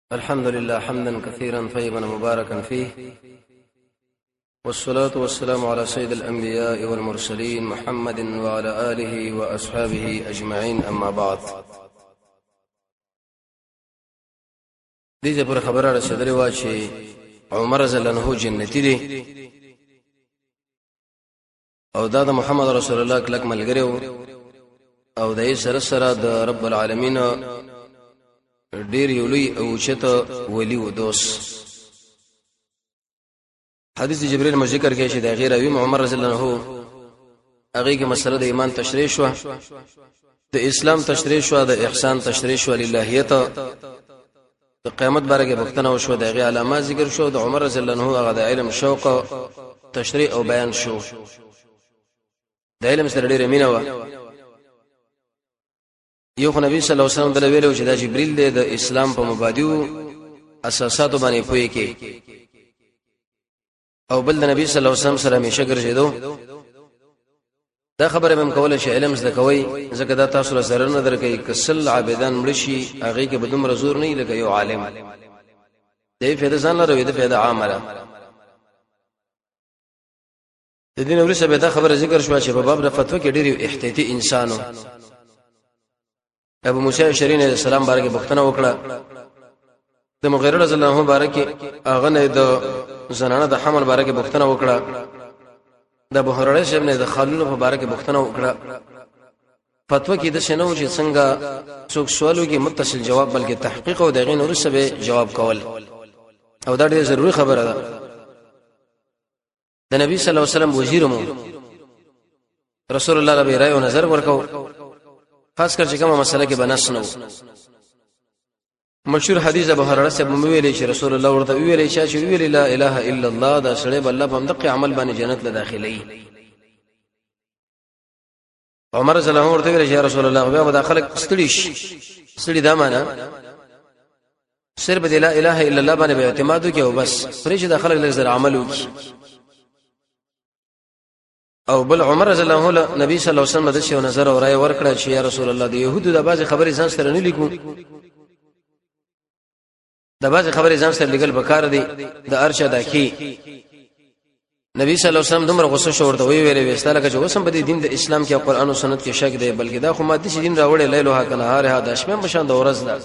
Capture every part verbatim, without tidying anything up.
الحمد لله حمدا كثيرا طيبا مباركا فيه، والصلاة والسلام على سيد الأنبياء والمرسلين محمد وعلى آله وأصحابه أجمعين. أما بعد، دې پر خبره رسېدلې وه چې عمر رضی الله عنه جنتی دی او دا د محمد رسول الله کلک ملګری و او د یې سره سره د رب العالمین ډیر یو لوی او چته ولی و دوست. حدیث جبرئیل مو ذکر کې چې د غیر اوی عمر رضی الله عنه هغه کې مسله د ایمان تشریح شو، د اسلام تشریح شو، د احسان تشریح شو، للهیت د قیامت بارے کې بختنه او شو، د غیر علامات ذکر شو، د عمر رضی الله عنه هغه د علم شوق تشریح او بیان شو. د علم سره ډیره مینه و. یو خو نبی صلی الله علیه وسلم د ویلو چې دا جبرئیل دی د اسلام په مبادیو اساساتو باندې پوي کې، او بل د نبی صلی الله علیه وسلم سره همیشه ګرځیدو. دا خبره مم کوله چې علم زده کوي ځکه دا تاسو سره نه درکې کسل عابدان مړشي هغه کې بدوم رزور نه لګي یو عالم دی فایده ځان لري د فایده عامه. د دین ورسره به دا خبره ذکر شو چې په باب د فتوا کې ډېر احتیاطي انسانو ابو موسی اشعری علیہ السلام بارکه بختنه وکړه، د مغیره رضی الله عنه بارکه هغه نه د زنانه د حمل بارکه بختنه وکړه، د ابو هريره شپ نه د خالونو په بارکه بختنه وکړه. فتوا کې د شنو چې څنګه څوک سوالو کې متصل جواب بلکې تحقیق او دغه نور سبه جواب کول، او دا ډېر ضروری خبره ده. د نبی صلی الله علیه وسلم وزیر مو رسول الله ربی رائے او نظر ورکاو، خاص کر چې کومه مسله کې بنس نو. مشهور حدیث ابو هريره سے ویلي چې رسول الله ورته ویلي چې ویلي لا اله الا الله دا سره بل الله په دغه عمل باندې جنت له داخلي. عمر رضی الله عنه ورته ویلي چې رسول الله بیا به خلک ستړي شي، ستړي دا معنا صرف لا اله الا الله باندې اعتماد وکي او بس پرې چې د خلک لږ عمل وکي. او بل عمر رضی الله عنه نبی صلی الله علیه وسلم د شیو نظر او رائے ورکړه چې یا رسول الله د يهودو د بعض خبرې ځان سره نه لیکو، د بعض خبرې ځان سره لګل وکړه دي د ارشد کی. نبی صلی الله علیه وسلم دومره غوسه شو ورته وی ویلې وستاله چې وسم په دین د اسلام کې قرآن او سنت کې شک دی، بلکې دا خو مادي دین راوړې لیلو ها کنه هر ها د شپه مشان د ورځ ده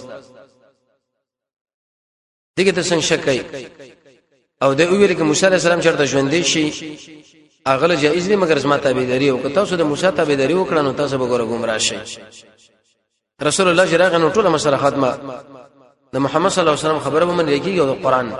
دغه ته څنګه شک کوي. او د ویل کې موسی علیه السلام چرته ژوندې شي اغله جایز دی، مگر زما تابعداري او که تاسو د موسی تابعداري وکړئ نو تاسو به ګوره گمراه شئ. رسول الله جراغه نو ټول مسله ختمه، د محمد صلی الله علیه وسلم خبره به من لیکيږي او د قران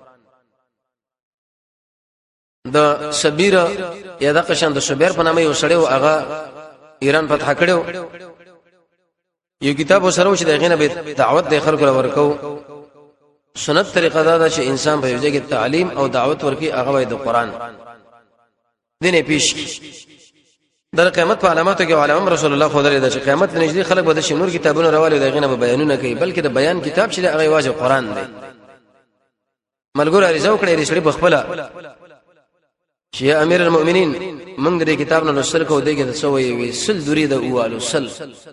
د شبیر یا د قشان د شبیر په نامه یو سړی او هغه ایران فتح کړو. یو کتاب وسره چې دغه نه به دعوت د خلکو ورکو. سنت طریقه دا ده چې انسان په یوځای کې تعلیم او دعوت ورکي هغه د قران دینه پیش در قیامت په علاماتو کې علامه رسول الله خو درې د قیامت نږدې خلک به د شنور کتابونو راوالي دغه نه بیانونه کوي، بلکې د بیان کتاب چې هغه واجب قران دی. ملګرو ارزو کړی رسول بخپله چې امیر المؤمنین موږ د کتاب نه نشر کو دیګه د سوې وی سل دوری د اوالو سل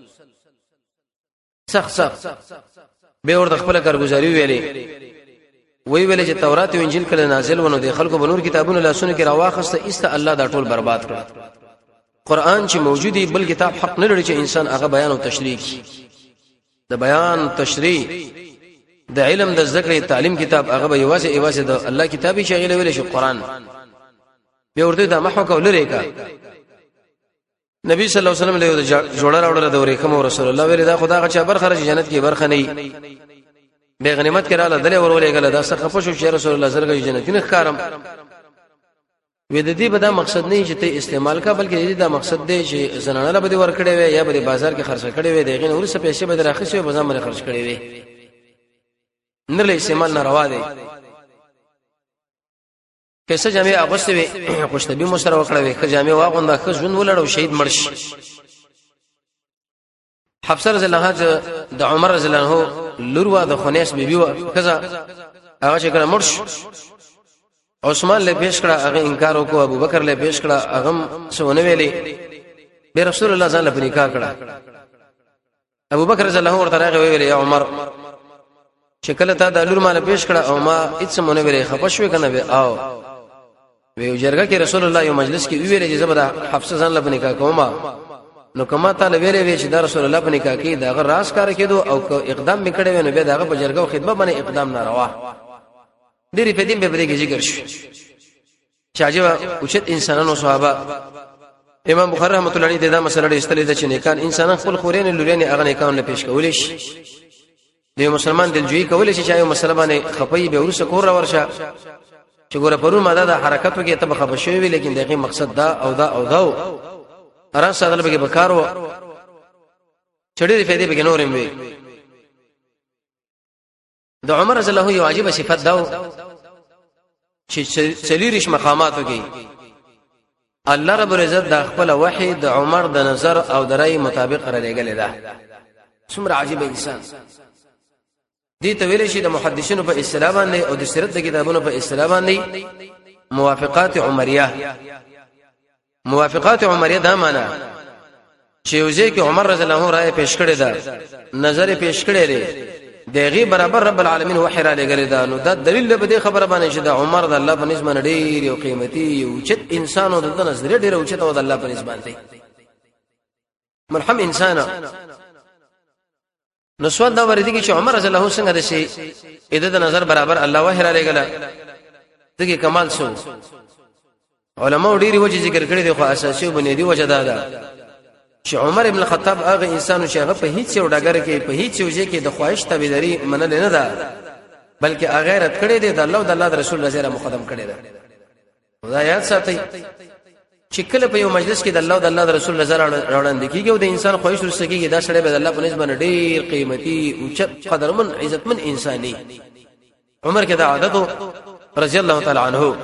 صح صح به ورته خپل کارګزاري ویلي وی ویل چې تورات او انجیل کله نازل ونه دي خلکو بنور کتابونه لاسونه کې راواخسته است الله دا ټول برباد کړ. قران چې موجودي بل کتاب حق نه لري چې انسان هغه بیان او تشریح د بیان تشریح د علم د ذکر تعلیم کتاب هغه به یوازې یوازې د الله کتابي شغله ویل شي قران به ورته دا محو کول لري کا. نبی صلی الله علیه وسلم له جوړه راوړل د ورې کوم رسول الله ویل دا خدا غچا برخه جنت کې برخه نه به غنیمت کړه دله ورولې غله دا څخه پښو چې رسول الله زرګ جنت نه ښکارم. وې د دې به دا مقصد نه چې ته استعمال کا، بلکې دا مقصد دی چې زنانه له بده ور کړې وي یا به بازار کې خرڅ کړې وي دغه نور څه پیسې به راخښې به ځم خرڅ کړې وي نه له استعمال نه روا دی. کیسه جامع اغوسته وي خوشتبي مو سره وکړه وي که جامع واغونده خو ژوند ولړو شهید مرش. حفصه رضی الله عنها د عمر رضی الله عنه لوروا د خنیس بیبي و کزا هغه چې کله مرش عثمان له پیش کړه هغه انکار وکړ، ابو بکر له پیش کړه هغه سونه ویلي، به رسول الله صلی الله علیه وسلم نکاح کړه. ابو بکر رضی الله عنه ورته راغی ویل یا عمر چې کله تا د لور مال پیش کړه او ما هیڅ مونږ ویلې خپشوي کنه به او وی جرګه کې رسول الله یو مجلس کې ویلې چې زبر حفصه ځان لبنه کا کومه نو کما تعالی ویلې وی چې د رسول الله په نکاح کې دا غ راس کار کېدو او اقدام میکړې ونه به داغه په جرګه او خدمت باندې اقدام ناروا ډېری په دې به دې ذکر شي چې عجیب اوچت انسانانو صحابه امام بخاری رحمۃ اللہ علیہ دا مسله ډېر استلې ده چې نیکان انسان خپل خورین لورین هغه نیکان له پیش کولې شي د مسلمان دلجوئی کولې شي چې یو مسله باندې خپي به ورسه کور ورشه چې ګوره پرون ماده د حرکت وکي ته خپه شوی وي لیکن دغه مقصد دا او دا او دا اران ساده به بکارو چړې فائدې به نورم وي د عمر رضی الله یو عجیب صفت دا چې چلیریش مقاماتو کې الله رب العزت د خپل وحی د عمر د نظر او د رأی مطابق را لګل ده څومره عجیب انسان دي ته ویل شي د محدثینو په اصطلاح باندې او د سیرت د کتابونو په اصطلاح باندې موافقات عمریه موافقات عمریه دا معنا چې یوځای کې عمر رضی الله عنه رائے پیش کړی دا نظر پیش کړی دی دغه برابر رب العالمین وحی را لګل دا نو دا دلیل به خبره باندې چې د عمر د الله په نسبت ډیر یو قیمتي او چت انسانو د نظر ډیر او چت او د الله په نسبت دی مرحم انسان نو سوال دا ورته چې عمر رضی الله عنه څنګه دشي اې د نظر برابر الله وحی را لګل دغه کمال شو علماء ډیری وجه ذکر کړی دی خو اساسي بنیادی وجه دا ده چې عمر ابن الخطاب هغه انسانو چې هغه په هیڅ یو ډګر کې په هیڅ یو ځای کې د خواهش تابعداري منل نه ده بلکې غیرت کړی دی د الله او د الله رسول الله سره مقدم کړی ده خدایات ساتي چې کله په یو مجلس کې د الله او د الله رسول الله سره راوړاندې کیږي او د انسان خواهش ورسکیږي دا سره به د الله په نسبت ډیر قیمتي او چت قدرمن عزتمن انساني عمر کې دا عادت رضی الله تعالی عنه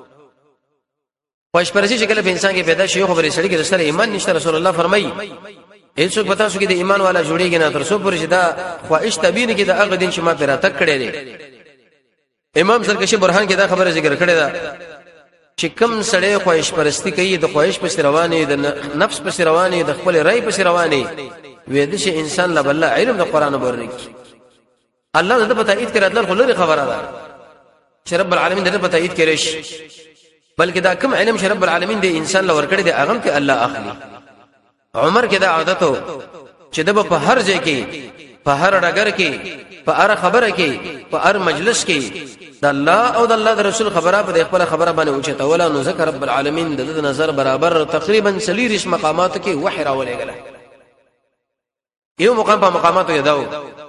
خوښ پرسي چې کله په انسان کې پیدا شي یو خبرې سړي کې سره ایمان نشته رسول الله فرمایي هیڅ څوک پتا شو کې د ایمان والا جوړیږي نه تر څو پورې چې دا خواهش تبین کې د هغه دین چې ما پیرا تک کړی دی امام سرکشي برهان کې دا خبره ذکر کړې ده چې کم سړی خواهش پرستی کوي د خواهش په رواني د نفس په رواني د خپل رأي په رواني وې د شي انسان لا بل علم د قران ورني الله دې په تایید کړه الله خو لري خبره ده چې رب العالمین دې په تایید کړي شي بلکې دا کوم علم چې رب العالمین دې انسان لور کړی دی هغه کې الله اخلي عمر کې دا عادت و چې د په هر ځای کې په هر ډګر کې په هر خبره کې په هر مجلس کې د الله او د الله رسول خبره په خپل خبره باندې اوچته ولا نو ذکر رب العالمین د نظر برابر تقریبا سلیریش مقامات کې وحی راولېګل یو مقام په مقاماتو یادو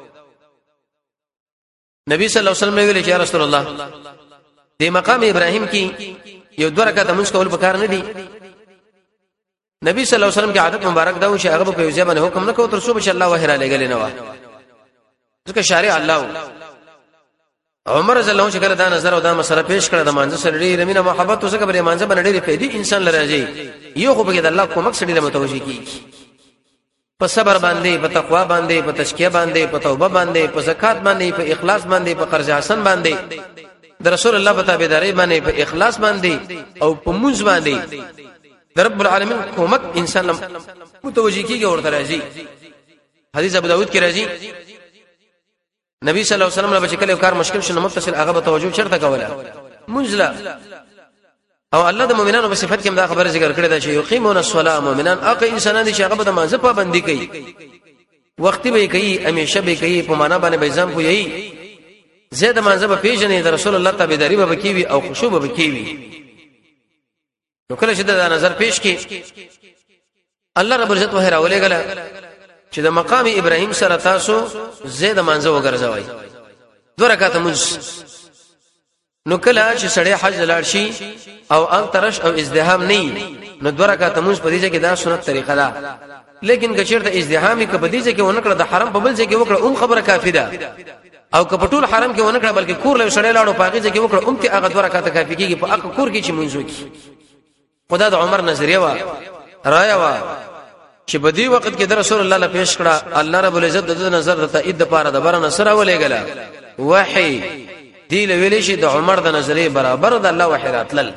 نبی صلی الله علیه وسلم ویل چې یا رسول الله د مقام ابراهیم کې یو دوه رکعات موږ کول پکار نه دي نبی صلی الله علیه وسلم کې عادت مبارک دا و چې هغه په یو ځای باندې حکم نه کوي تر څو به الله وحی را لګل نه و ځکه شارع الله عمر رضی الله عنه کله دا نظر او دا مسله پیش کړه د مانځ سره ډېر مینه محبت او څنګه بری مانځ باندې ډېر پیدي انسان لراځي یو خو به د الله کومک سره متوجي کیږي په صبر باندې په تقوا باندې په تشکیه باندې په توبه باندې په زکات باندې په اخلاص باندې په قرض حسن باندې د رسول الله په تابعداري باندې په اخلاص باندې او په منځ باندې د رب العالمین کومک انسان متوجي کیږي ورته راځي حدیث ابو داود کې راځي نبی صلی الله علیه وسلم له کله کار مشکل شنه متصل هغه به توجه چرته کوله منزله او الله د مؤمنانو په صفت کې دا خبره ذکر کړې ده چې یقیمون الصلاه مؤمنان اقا انسانان چې هغه د منځ پابندي کوي وخت به کوي همیشه به کوي په معنا باندې به ځم کوي زید منځ په پیژنې د رسول الله تابعداري به کوي او خشوع به کوي نو کله چې دا نظر پیش کی الله رب عزت وه راولې غلا چې د مقام ابراهیم سره تاسو زید منځ وګرځوي دوه رکعات منځ نو کله چې سړی حج لاړ شي او ان ترش او ازدحام نه نو دوه رکعات منځ په دې کې دا سنت طریقه ده لیکن کچیرته ازدحامي کې په دې کې ونکړه د حرم په بل ځای کې وکړه اوم خبره کافی ده او کپټول حرم کې ونکړه بلکې کور له سړی لاړو پاګه ځای کې وکړه اوم ته هغه دوه رکعات کافی کېږي په هغه کور کې چې منځ وکړي خدا د عمر نظریه وا رایا وا چې په دې وخت کې د رسول الله له پیش کړه الله رب العزت د نظر د تایید لپاره د بر نصر ولېګلا وحي دی له ویلې شي د عمر د نظریه برابر د الله وحي راتل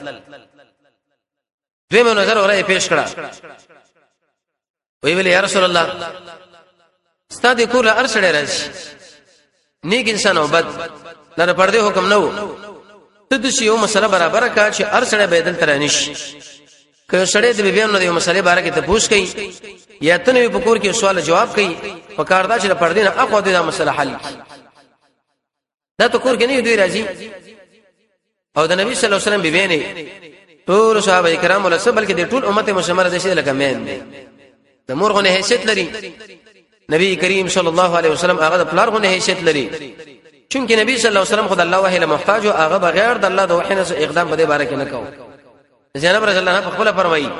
دوی نظر ورې پیش کړه وی ویل یا رسول الله ستاسو کور ارشړې راځي نیک انسان او بد لره پردې حکم نه وو ته د یو مسله برابر کا چې ار سره بدل ترانش که سړی د بیانو د یو مسلې باره کې ته پوښ کړي یا ته نو په کور کې سوال جواب کړي په کار دا چې پردې نه اخو د مسله حل دا ته کور کې نه دی راځي او د نبی صلی الله علیه وسلم بیبینه ټول صحابه کرام ول سبل کې د ټول امت مشمره دي چې لکه مین دي د مورغه حیثیت لري نبی کریم صلی الله علیه وسلم هغه د پلارغه حیثیت لري چونکه نبی صلی الله علیه وسلم خدای الله وحی له محتاج او هغه بغیر د الله د وحی نه اقدام په دې باره کې نه کوي زینب رضی الله عنها خپل فرمایي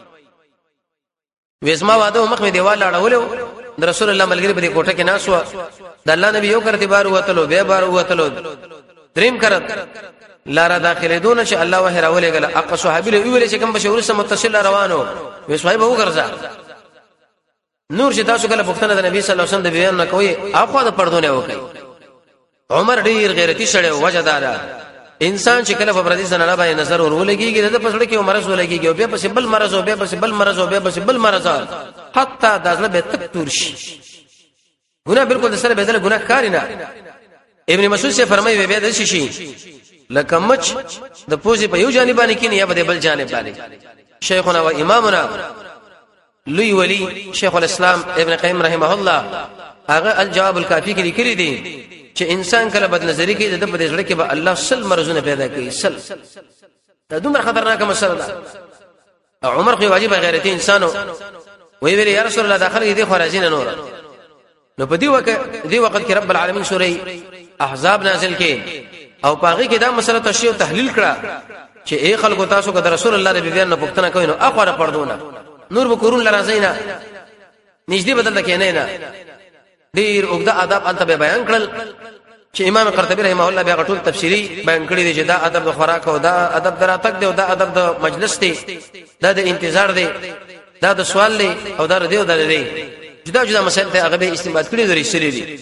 وېسما واده مخ می دیوال لاړولو د رسول الله ملګری په دې کوټه کې ناسو د الله نبی یو کرتی بار وتلو به بار وتلو دریم کرت لاره داخله دون چې الله وحی راولې غل اق صحابي له ویل چې کوم بشور سره متصل روانو وېسوای به وګرځا نور چې تاسو کله پښتنه د نبی صلی الله علیه وسلم د بیان نه کوي اخو د پردونه وکي عمر ډیر غیرتی شړې وجدارا انسان چې کله په پردي سره باندې نظر ورولېږي د پسړه کې مرز ولېږي او بیا پس بل مرز او بیا پس بل مرز او بیا پس بل مرز حتی دازله به تک تور شي ګناه بالکل سره بدل ګناه کاری نه ابن مسعود سے فرمایي به د شي لکه مچ د پوزي په یو جانب باندې کینی یا په بل جانب باندې شیخنا و امامنا لوی ولی شیخ الاسلام ابن قیم رحمه الله هغه الجواب الکافی کې لیکلي دي چې انسان کله بد نظری کوي د په دې ځړ کې به الله سل مرزونه پیدا کوي سل دا دومره خطرناک مسله ده عمر خو واجب غیرتی انسانو وی ویل یا رسول الله داخله دي خرازین نور نو په دې وخت دې وخت کې رب العالمین سورې احزاب نازل کړي او پاغي کې دا مسله تشریح او تحلیل کړه چې اے خلکو تاسو که رسول الله دې بیان نه پښتنه کوي نو اخره پردونه نور به کورون لرازینا نږدې بدل کې نه نه ډیر اوږده آداب انت به بیان کړل چې امام قرطبي رحمه الله بیا غټول تفسیری بیان کړی دی چې دا ادب د خوراک او دا ادب دراتک دی او دا ادب د مجلس دی دا د انتظار دی دا د سوال دی او دا دی او دا دی جدا جدا مسائل ته هغه به استنباط کړی دی سری دی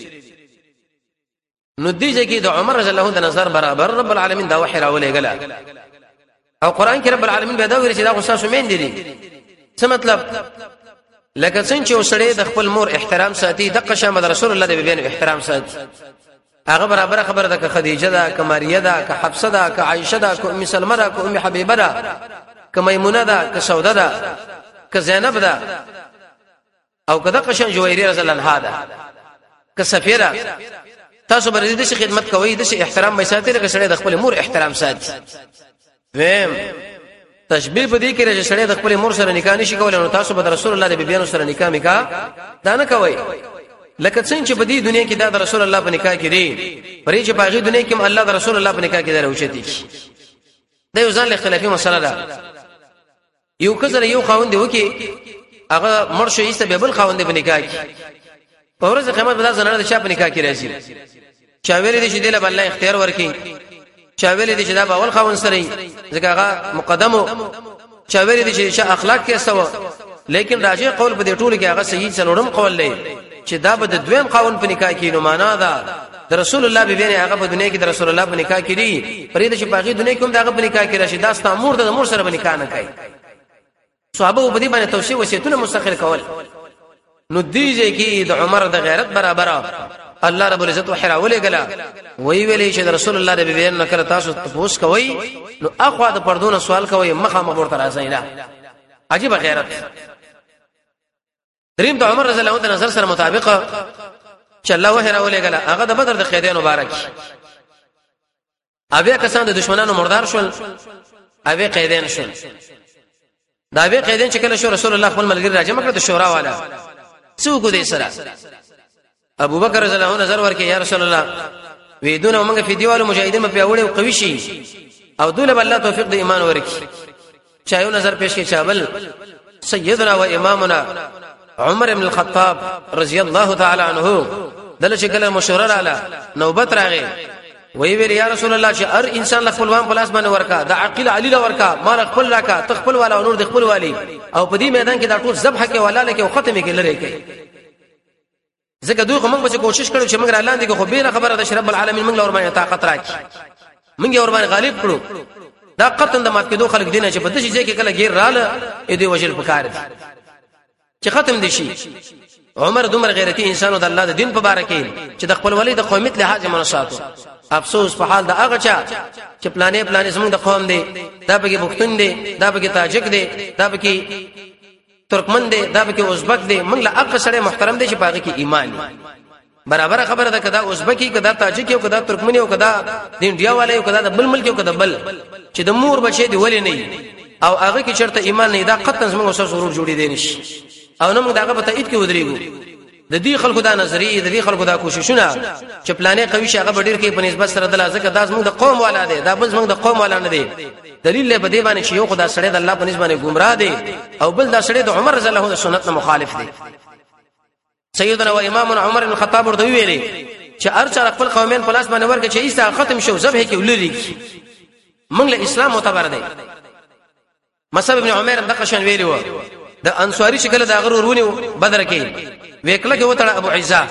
نو دیږي کې د عمر رضی الله عنه د نظر برابر رب العالمین دا وحی راولې غلا او قران کې رب العالمین به دا ویل چې دا غوسه مين دي څه مطلب لکه څنګه چې وسړی د خپل مور احترام ساتي د قشم د رسول الله د بیان احترام ساتي هغه برابر خبره ده که خدیجه ده که ماریه ده که حفصه ده که عائشه ده که ام سلمہ ده که ام حبیبه ده که میمونه ده که سوده ده که زینب ده او که د قشم جویریه رضی الله عنها ده که صفیه تاسو بر دې خدمت کوي د احترام به ساتي لکه سړی د خپل مور احترام ساتي ویم تشبیه په دې کې چې سړی د خپل مور سره نکاح نشي کولای نو تاسو به رسول الله د بیبيانو سره نکاح میکا دا نه کوي لکه څنګه چې په دې دنیا کې دا د رسول الله په نکاح کې دی پرې چې په هغه دنیا کې الله د رسول الله په نکاح کې دروچتي دا یو ځان اختلافي مسله ده یو کزر یو خاوند دی وکي هغه مرشه ایسته به بل خاوند په نکاح کې په ورځ قیامت به دا زنانه د چا په نکاح کې راځي چا ویل دي چې دله الله اختیار ورکي چا ویل دي چې دا باول خاوند سره ځکه هغه مقدمو چا ویل دي چې اخلاق کې سوا لیکن راجع قول په دې ټولو کې هغه صحیح څلورم قول دی چې دا به د دویم خاوند په نکاح کې نو معنا ده د رسول الله به بینه هغه په دنیا کې د رسول الله په نکاح کې دی پرې د چې باقي دنیا کې هم دغه په نکاح کې راشي دا ست امور د مور سره په نکاح نه کوي صحابه په دې باندې توصيه وصیتونه مستقل کول نو دیږي کې د عمر د غیرت برابر الله رب العزت وحراولې غلا وی ویلې چې رسول الله د بیان نکره تاسو تاسو کوي نو اخوا د پردون سوال کوي مخه مخ ورته راځي نه عجیب غیرت دریم د عمر رضی الله عنه نظر سره مطابق چې الله وحراولې غلا هغه د بدر د قیدین مبارک اوی کسان د دشمنانو مردار شول اوی قیدین شول دا اوی قیدین چې کله شو رسول الله خپل ملګری راجم کړ د شورا والا څوک دې سره ابو بکر رضی الله عنه نظر ورکړي یا رسول الله وی دونه موږ په دیوالو مجاهدین په پیوړې او قوي شي او دوله بل الله توفیق د ایمان ورکړي چایو نظر پیش کې چابل سیدنا و امامنا عمر بن الخطاب رضی الله تعالی عنہ دله چې کله مشوره رااله نوبت راغی وی ویل یا رسول الله چې هر انسان خپل وان پلاس باندې ورکا د عقل علی لا ورکا مال خپل راکا تخپل والا نور د خپل والی او په دې میدان کې دا ټول ذبح کې ولا لکه او ختمه کې لری کوي ځکه دوی موږ به کوشش کړو چې موږ را لاندې خو به خبره ده رب العالمین موږ لور باندې طاقت راکړي موږ ور باندې غالب کړو دا قطن د مات کې دوه خلک دینه چې په دې ځای کې کله غیر رااله دې وجل پکار دي چې ختم دي شي عمر دومره غیرتی انسانو د الله د دین په باره کې چې د خپل ولید د قومیت لحاظ منشاتو افسوس په حال د هغه چا چې پلانې پلانې زموږ د قوم دی دا پکې پښتون دی دا پکې تاجک دی دا پکې ترکمن دی دا پکې ازبک دی موږ له هغه سره محترم دی چې پاګه کې ایمان برابر خبره ده کدا ازبکی کدا تاجک یو کدا ترکمن یو کدا د انډیا والے یو کدا د بل ملک یو کدا بل چې د مور بچي دی ولې نه او هغه کې چرته ایمان نه دا قطن زموږ سره ضرور جوړی دی نشي او نو موږ داغه په تایید کې ودرېګو د دې خلکو دا نظریه د دې خلکو دا کوششونه چې پلانې قوي شي هغه ډیر کې په نسبت سره د لازمه داس موږ د قوم والا دی دا بل موږ د قوم والا نه دی دلیل له بده باندې چې یو خدای سره د الله په نسبت باندې گمراه دی او بل دا سره د عمر رضی الله عنه سنت نه مخالف دی سیدنا و امام عمر بن الخطاب ورته ویلي چې ارچا خپل قومین په لاس باندې ورکه چې ایسا ختم شو ذبح کې ولري موږ له اسلام معتبر دی مصعب ابن عمر دغه شان ویلی و د انصاری شکل د غرور ونی بدر کې وکړه کې وته ابو عزا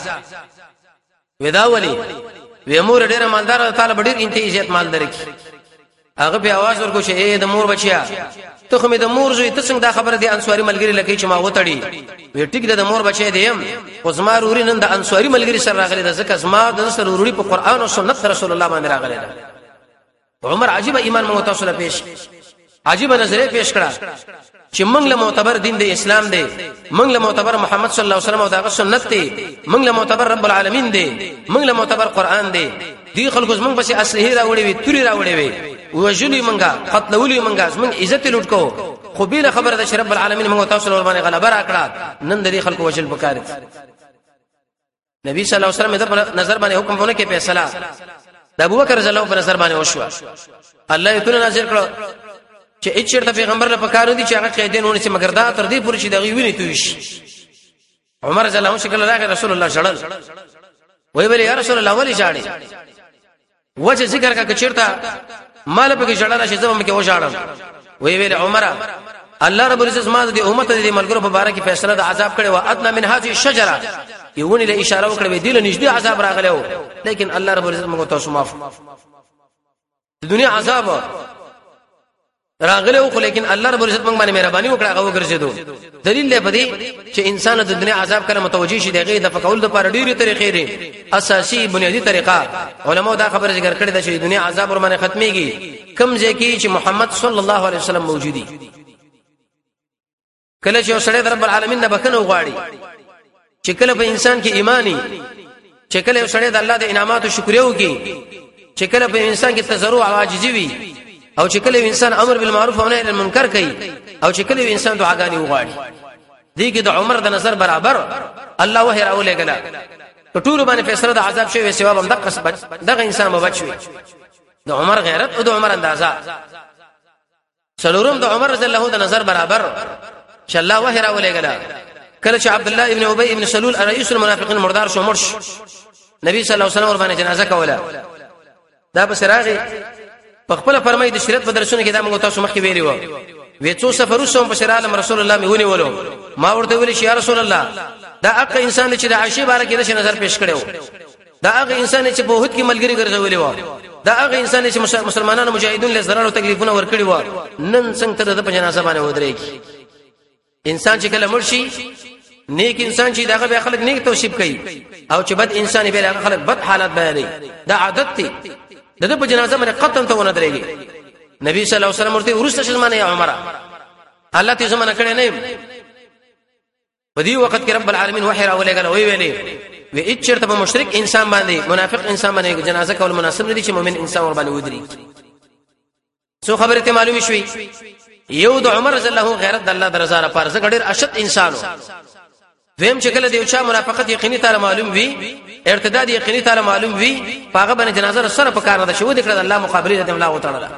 ودا ولي و مور ډیره مالدار طالب ډیر انته عزت مال درکې هغه په आवाज ورکو چې اے د مور بچیا ته خو مې د مور زوی ته څنګه دا خبره دي انصاری ملګری لکه چې ما وتړي وی ټیک د مور بچی دی او زما روري نن د انصاری ملګری سره راغلی د زکه زما د سره روري په قران او سنت رسول الله باندې راغلی دا عمر عجیب ایمان مو توسل پیش عجیب نظریه پیش کړه چې موږ له معتبر دین د اسلام دی موږ له معتبر محمد صلی الله علیه وسلم او دغه سنت دی موږ له معتبر رب العالمین دی موږ له معتبر قران دی دی خلکو زموږ بس اصلي راوړي وي توري راوړي وي وجلی منګه قتلولي منګه زموږ عزت لوټ کو خو بیل خبره د رب العالمین موږ تاسو ور باندې غلبه راکړه نن د خلکو وجل بکاري نبی صلی الله علیه وسلم د نظر باندې حکم ونه کې فیصله د ابوبکر رضی الله عنه په نظر باندې وشو الله یې تونه نازل کړ چې اچر د پیغمبر لپاره کارو دي چې هغه قیدینونه چې مگر دا تر دې پورې چې دغه ویني توش عمر رضی الله عنه شکل راغی رسول الله شړل وای ویل یا رسول الله ولی شاړي وجه ذکر کا چیرته مال په کې شړل شي زما کې و شاړم وای ویل عمر الله رب العزت ما د امت د ملګرو په باره کې فیصله د عذاب کړي او ادنا من هذه الشجره یونی له اشاره وکړه دی له نږدې عذاب راغلو لیکن الله رب العزت موږ تاسو معاف د دنیا عذاب راغله خو لیکن الله رب العزت موږ باندې مهرباني وکړه هغه وګرځیدو دلیل دی په دې چې انسان د دنیا عذاب کله متوجي شي دغه د فقول د پر ډیره طریقې لري اساسي بنیادی طریقه علماء دا خبره ذکر کړې ده چې دنیا عذاب ور باندې ختميږي کم ځکه چې محمد صلی الله علیه وسلم موجودي کله چې سره رب العالمین نه بکنه غواړي چې کله په انسان کې ایمانی چې کله سره د الله د انعامات او شکر یو کې چې کله په انسان کې تضرع او عاجزي وي او چې کله انسان امر بالمعروف او نهي عن المنکر کوي او چې کله انسان دعاګانې وغواړي دي کې د عمر د نظر برابر الله وحي راولې غلا ټول باندې فیصله د عذاب شوی ثواب هم دغه دغه انسان به بچوي د عمر غیرت او د عمر اندازا څلورم د عمر رضی الله عنه د نظر برابر چې الله وحي راولې غلا کله چې عبد الله ابن ابي ابن سلول رئيس المنافقين مردار شو مرش نبی صلی الله علیه وسلم ور باندې جنازه کوله دا بسراغي په خپل فرمایي د شریعت په درسونه کې دا موږ تاسو مخکې ویلي وو وې څو سفر وسوم په شریعت رسول الله میونی ولو ما ورته ویل شي یا رسول الله دا هغه انسان چې د عائشه باره کې د نظر پیش کړو دا هغه انسان چې په وحد کې ملګری ګرځولې و دا هغه انسان چې مسلمانانو مجاهدون له ضرر او تکلیفونه ورکړي و نن څنګه ته د په جنازه باندې ودرېږي انسان چې کله مرشي نیک انسان چې داغه به خلک نیک توصیف کوي او چې بد انسان به هغه خلک بد حالات بیانوي دا عادت دی دغه په جنازه باندې قطن ته ونه درېږي نبی صلی الله علیه وسلم ورته ورسته شزمانه یا عمره الله ته زمانه کړي نه په دې وخت کې رب العالمین وحی راولې غل وی ویلې و اچرته په مشرک انسان باندې منافق انسان باندې جنازه کول مناسب نه دي چې مؤمن انسان ور باندې ودري سو خبره ته معلومه شوي یو د عمر رضی الله عنه غیرت د الله درزه لپاره زګ ډیر اشد انسانو ویم چې کله دیو چا منافقت یقیني تعالی معلوم وي ارتداد یقیني تعالی معلوم وي پاغه باندې جنازه سره په کار نه شو د کړه الله مقابله د الله وتعالى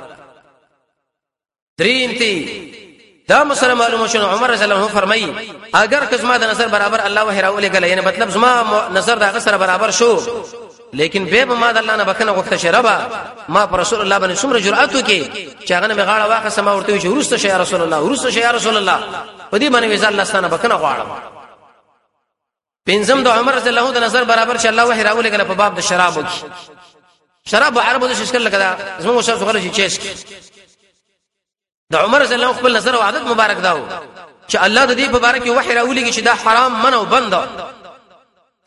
درینتی دا مسله معلومه شنو عمر رضی الله عنه فرمایي اگر کزما د نظر برابر الله وحی راولې غل یعنی مطلب زما نظر د سره برابر شو لیکن به ما د الله نه بکنه وخت شربا ما پر رسول الله باندې څومره جرأت وکي چې هغه نه غاړه واخه سما ورته چې ورسته شي رسول الله ورسته شي رسول الله په دې باندې وځ الله ستانه بکنه غواړم پنځم د عمر رضی الله عنه د نظر برابر چې الله وحی راولې غل په باب د شراب وکي شراب عربو د شکل لکه زموږ شاو غل شي چیس د عمر رضی الله عنه خپل نظر او عادت مبارک داو چې الله د دې په باره کې وحی راولېږي چې دا حرام منو بند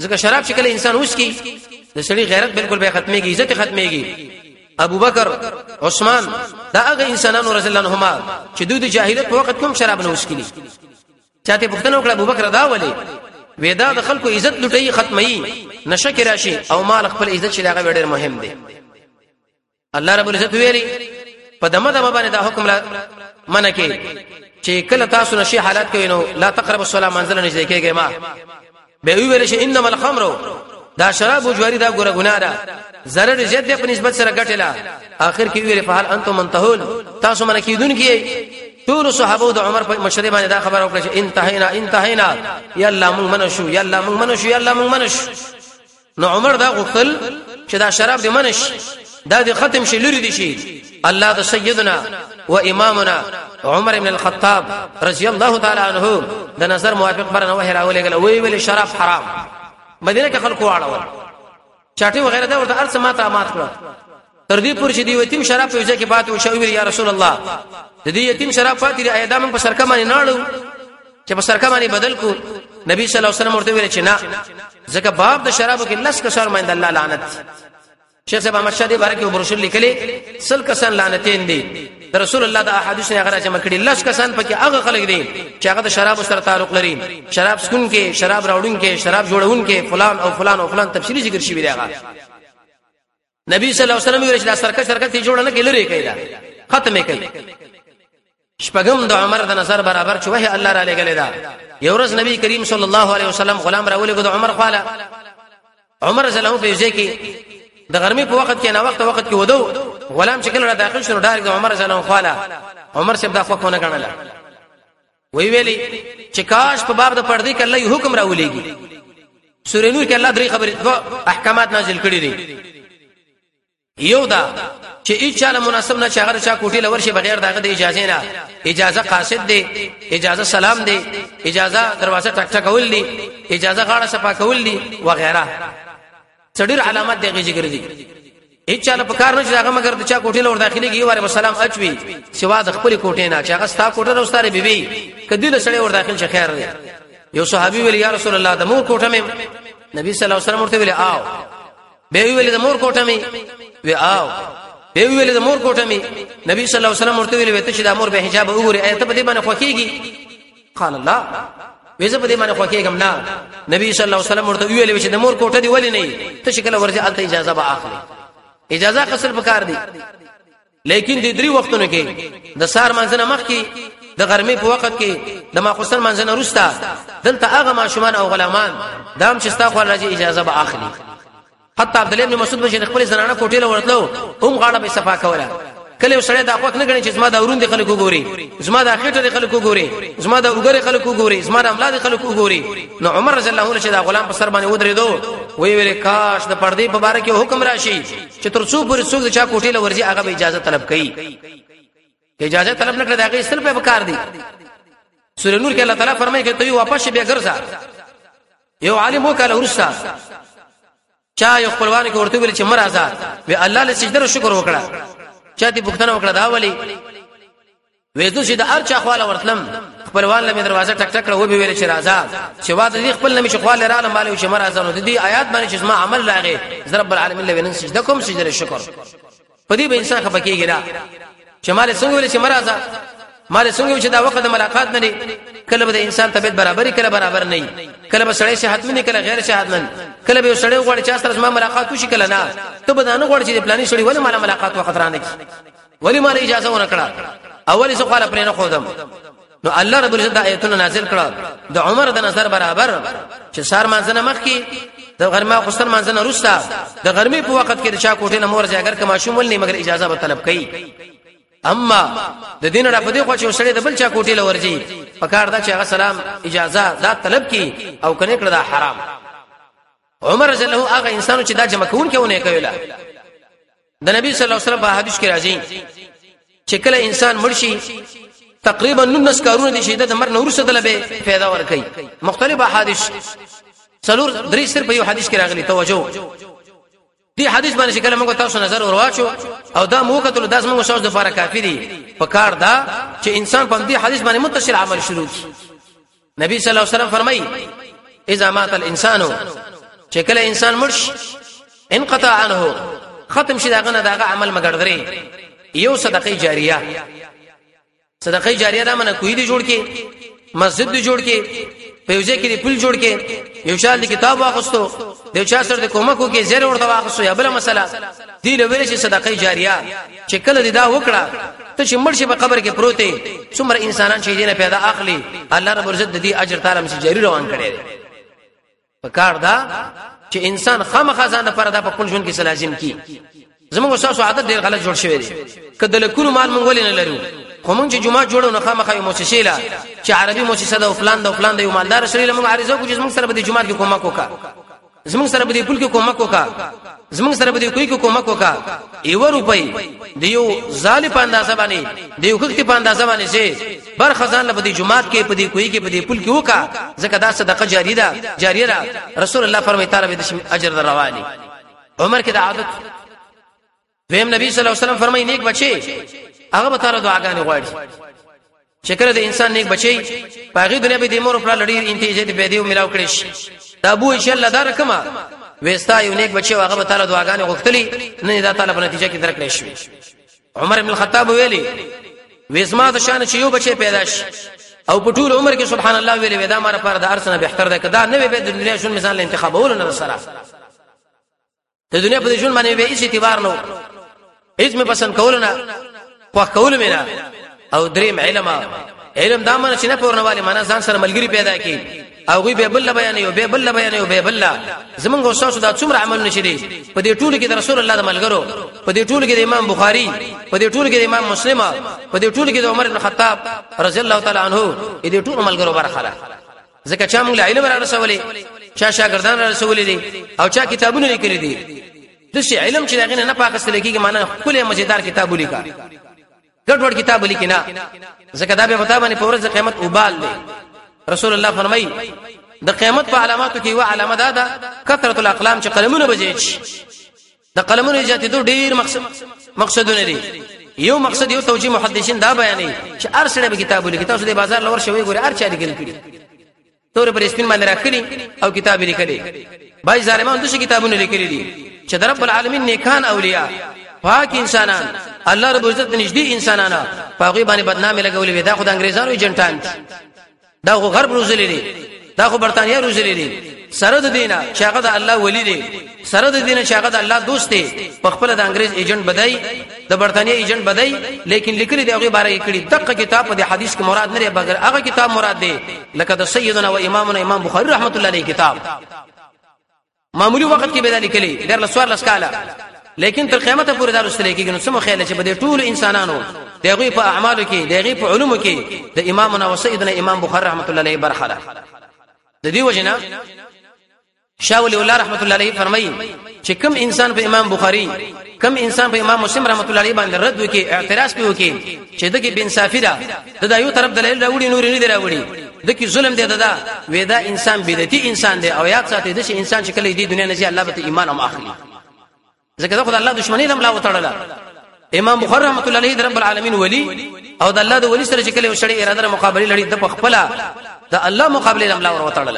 ځکه شراب چې کله انسان وسکي د سړي غیرت بالکل به ختميږي عزت ختميږي ابو بکر عثمان دا هغه انسانانو رضی الله عنهما چې دوی د جاهلیت په وخت کوم شراب نه وسکلي چاته پښتنه وکړه ابو بکر دا ولي ودا د خلکو عزت لټي ختمي نشه کې راشي او مال خپل عزت شي دا ډېر مهم دی الله رب العزت ویلي په دمه دمه باندې دا حکم لا منکه چې کله تاسو نشي حالات کوي نو لا تقربوا الصلاه منزل نږدې کېږئ ما به ویل شي انما الخمر دا شراب او جواری دا ګره ګناه ده zarar زیات په نسبت سره ګټلا اخر کې ویل فهل انتم منتهون تاسو من کېدون کې ټول صحابه د عمر په مشري باندې دا خبر وکړه چې انتهینا انتهینا یا الله مون منشو یا الله مون منشو یا الله مون منش نو عمر دا غفل چې دا شراب دې منش دا دې ختم شي لري دي شي الله د سيدنا و امامنا عمر بن الخطاب رضی الله تعالی عنہ د نظر موافق برنه وه راولېګل وی ویل شراب حرام مدینه کې خلکو واړول چاټي وغیرہ دا ورته ارڅ ماته مات کړ تر دې پور چې دی یتیم شراب په ځکه پاتې او شو یا رسول الله د دې یتیم شراب پاتې دی ایدا موږ په سرکه باندې ناړو چې په سرکه باندې بدل کو نبی صلی الله علیه وسلم ورته ویل چې نه ځکه باب د شرابو کې لس کسر باندې الله لعنت شیخ صاحب احمد شادي بارکه برشل لیکلي سل کسان لعنتین دي رسول الله د احادیث نه غره جمع کړي لس کسان پکې هغه خلک دي چې هغه د شراب سره تعلق لري شراب سکون کې شراب راوړون کې شراب جوړون کې فلان او فلان او فلان تفصیلی ذکر شوی دی هغه نبی صلی الله علیه وسلم ویل چې سرکه سرکه تی جوړ نه کې لري کیدا ختمه کوي شپږم د عمر د نظر برابر چې وه الله را لګل دا یو ورځ نبی کریم صلی الله علیه وسلم غلام راولې د عمر خاله عمر رضی الله عنه په ځکه د ګرمي په وخت کې نه وخت وخت کې ودو غلام چې کله داخل شو ډارګ عمر رضی الله عنه خاله عمر څخه دا خو نه غنله وی ویلي چې کاش په باب د پردې کې الله حکم راولېږي سورې نور کې الله درې خبرې احکامات نازل کړې دي یو دا چې اچاله مناسب نه چاغره چا کوټي لور شي بغیر داغه د اجازه نه اجازه قاصد دی اجازه سلام دی اجازه دروازه ټک ټک کول دی اجازه غاړه صفا کول دی وغیرہ څډیر علامات دغه ذکر دي اچاله په کار نه چې هغه مگر د چا کوټي لور داخلي کی واره سلام اچوي سوا د خپل کوټې نه چې هغه ستا کوټه راستاره بیبي کدی له سړی ور داخل شي خیر دی یو صحابي ویل یا رسول الله د مور کوټه مې نبی صلی الله علیه وسلم ورته ویل آو به ویل د مور کوټه مې وی آو به ویل د مور کوټه می نبی صلی الله علیه وسلم ورته ویل ته چې د مور به حجاب وګوري ایت په دې باندې خوکیږي قال الله ویزه په دې باندې خوکیږم نه نبی صلی الله علیه وسلم ورته ویل چې د مور کوټه دی ولی نه ته شکل ورته الته اجازه به اخلي اجازه خپل پکار دی لیکن د درې وختونو کې د سار منځنه مخ کې د ګرمي په وخت کې د ماخوستن منځنه روستا دلته هغه ماشومان او غلامان دام چې ستا خو راځي اجازه به اخلي حتی عبد الله بن مسعود بشي خپل زنانه کوټې له ورتلو هم غاړه به صفا کوله کله سړی دا خوښ نه غني چې زما د اورون دي خلکو ګوري زما د خېټه دي خلکو ګوري زما د وګړي خلکو ګوري زما د املا دي خلکو ګوري نو عمر رضی الله عنه چې دا غلام په سر باندې ودرېدو وی ویل کاش د پردې په باره کې حکم راشي چې تر څو پورې څوک چا کوټې له ورځي هغه به اجازه طلب کوي اجازه طلب نه کړي دا هغه اصل په کار دي سورہ نور کې الله تعالی فرمایي چې ته واپس به ګرځا یو عالم وکاله ورستا چا یو خپلوان کې ورته ویل چې مرزا وی الله له سجده شکر وکړه چا دې بوختنه وکړه دا ولي وېدو چې د ارچا خواله ورتلم خپلوان له دروازه ټک ټک و به ویل چې راځه چې واده دې خپل نمی شخواله را مالو چې مرزا نو دې آیات باندې چې ما عمل راغی رب العالمین له وینن سجده کوم سجده شکر په دې به انسان خپکیږي را چې مال څنګه ویل چې مرزا مال څنګه چې دا وخت د ملاقات نه دی کله به د انسان طبيعت برابرۍ کله برابر نه کله به سړی صحت من کله غیر صحت من کله به سړی غوړي چې سره ما ملاقات وشي کله نه ته به نه غوړي چې پلاني سړی ولې مال ملاقات وخت رانه کی ولی مال اجازه ورکړه اولی څه خاله پرې نه خودم نو الله رب العزت آیتونه نازل کړه د عمر د نظر برابر چې سار مانځنه مخ کې د غرمه خصن مانځنه روستا د غرمه په وخت کې د چا کوټې نه مور ځای اگر کما شومل نه مگر اجازه به طلب کوي اما د دین را پدې خو چې وسړي د بل چا کوټې لورځي پکار دا چې هغه سلام اجازه دا طلب کی او کنه کړه دا حرام عمر رضی الله هغه انسانو چې دا جمع کون کېونه کوي د نبی صلی الله علیه وسلم په حدیث کې راځي چې کله انسان مرشي تقریبا نونس کارونه دي شهادت مر نور سره به پیدا ور کوي مختلف احادیث څلور درې سر په یو حدیث کې راغلي توجه دی حدیث باندې کله موږ تاسو نظر ورواچو او دا موکتل داس موږ شاوس د فار کافی دي په کار دا چې انسان په دې حدیث باندې متصل عمل شروع کی نبی صلی الله علیه وسلم فرمایي اذا مات الانسان چې کله انسان مرش انقطع عنه ختم شي داغه نه داغه عمل مګردري یو صدقه جاریه صدقه جاریه دا منه کوی دی جوړ کې مسجد دی جوړ کې پیوځه کې دی پل جوړ کې یو شال دی کتاب واغستو د چا سره د کومکو کې زیر ورته واغستو یا بل مسله دی له ویل شي صدقه جاریه چې کله دی دا وکړه ته چې مرشي په قبر کې پروته څومره انسانان چې دینه پیدا اخلي الله رب عزت د دې اجر تعالی مې جاری روان کړي په کار دا چې انسان خامخا ځان لپاره دا په خپل ژوند کې لازم کی زموږ وساسو عادت ډیر غلط جوړ شوی دی کله لکونو مال مونږ ولې نه لرو خو مونږ چې جمعه جوړو نه خامخا یو مؤسسه لا چې عربي مؤسسه ده او فلان ده او فلان ده یو مالدار شری له مونږ عریضه کو چې زموږ سره به د جمعه کې کومک وکا زموږ سره به د پول کې کومک وکا زموږ سره به د کوی کې کومک وکا یو روپۍ دیو ظالم په اندازه باندې دیو خخت په اندازه باندې سي بر خزان له د جمعه کې په دې کوی کې په دې پول کې وکا ځکه دا صدقه جاریه ده جاریه ده رسول الله فرمایي تعالی به اجر دروالي عمر کې د عادت ویم نبی صلی الله علیه وسلم فرمایي نیک بچي هغه به تعالی دعاګانې غواړي شکر د انسان نیک بچي پاغي دنیا به د مور پر لړۍ انتیجه دې پیدا ملاو کړي شي دا ابو ان شاء الله دار کما وستا یو نیک بچي هغه به تعالی دعاګانې غوښتلي نه دا تعالی په نتیجه کې درکړي شي عمر ابن الخطاب ویلي وسما د شان چې یو بچي پیدا شي او په ټول عمر کې سبحان الله ویلي ودا مار پر د ارسنه بهتر ده کدا نه به د دنیا شون مثال انتخابول نه سره د دنیا په ژوند باندې به هیڅ اعتبار نه هیڅ مې پسند کول نه خو کول مې نه او دریم علم علم دا معنی چې نه پورنواله معنا ځان سره ملګری پیدا کی او غي به بل بیان یو به بل بیان یو به بل زمونږ استاد دا څومره عمل نشي دي په دې ټولو کې د رسول الله د ملګرو په دې ټولو کې د امام بخاری په دې ټولو کې د امام مسلم په دې ټولو کې د عمر بن خطاب رضی الله تعالی عنہ دې ټولو ملګرو برخه ده ځکه چې موږ علم را رسولې چا شاګردان را رسولې دي او چا کتابونه لیکلي دي د شي علم چې دغه نه پاکستان کېږي معنا کله مزیدار کتاب ولیکا ګډوډ کتاب لیکینا ځکه دا به پتا باندې په ورځ قیامت وبال دي رسول الله فرمایي د قیامت په علاماتو کې و علامه ده ده کثرت الاقلام چې قلمونه بجېچ د قلمونو ایجاد دي ډیر مقصد مقصدونه دي یو مقصد یو توجیه محدثین دا بیانې چې ارسړه به کتاب لیکي تاسو د بازار لور شوي ګوري ارچا لیکل کړي تور پر سپین باندې راکړي او کتاب لیکلي بای ظالمان د شي کتابونه لیکلي دي چې د رب العالمین نیکان اولیاء پاک انسانان الله رب عزت نږدې انسانانه پاغي باندې بدنامي لګولې وي دا خو د انګريزانو ایجنټان دا خو غرب روزلې دي دا خو برتانیا روزلې دي سره د دینه شاګه د الله ولی دي سره د دینه شاګه د الله دوست دي په خپل د انګريز ایجنټ بدای د برتانیا ایجنټ بدای لیکن لیکلي دی هغه باره کې کړي دغه کتاب په حدیث کې مراد نه دی بغیر هغه کتاب مراد دی لکه د سیدنا و امامنا امام بخاری رحمت الله علیه کتاب معمولی وخت کې به دا لیکلي ډېر لسوار لسکاله لیکن تر قیامت پورې دا رسول کېږي نو سم خیال چې بده ټول انسانانو دغه په اعمالو کې دغه په علومو کې د امامنا و سیدنا امام بخاری رحمت الله علیه برخه ده د دې وجنه شاول الله رحمت الله علیه فرمایي چې کوم انسان په امام بخاری کوم انسان په امام مسلم رحمت الله علیه باندې رد وکي اعتراض کوي چې دغه بے انصافي ده د یو طرف دلیل راوړي نور نه دی راوړي دغه ظلم دی دا ودا انسان بدعتي انسان دی او یاد ساتي د انسان چې کله دی دنیا نه زی الله به ایمان هم اخلي ځکه دا خدای الله دښمنی لم لا وتړله امام بخاری رحمت الله علیه رب العالمین ولی او د الله د ولی سره چې کله یو شړی اراده مقابله لري د خپل د الله مقابله لم لا وتړله